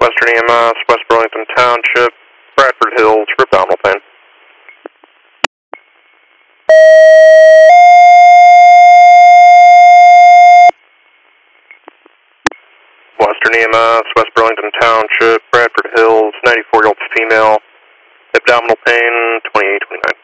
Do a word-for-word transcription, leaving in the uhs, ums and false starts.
Western E M S, West Burlington Township, Bradford Hills, for abdominal pain. Western E M S, West Burlington Township, Bradford Hills, ninety-four-year-old female, abdominal pain, twenty-eight twenty-nine.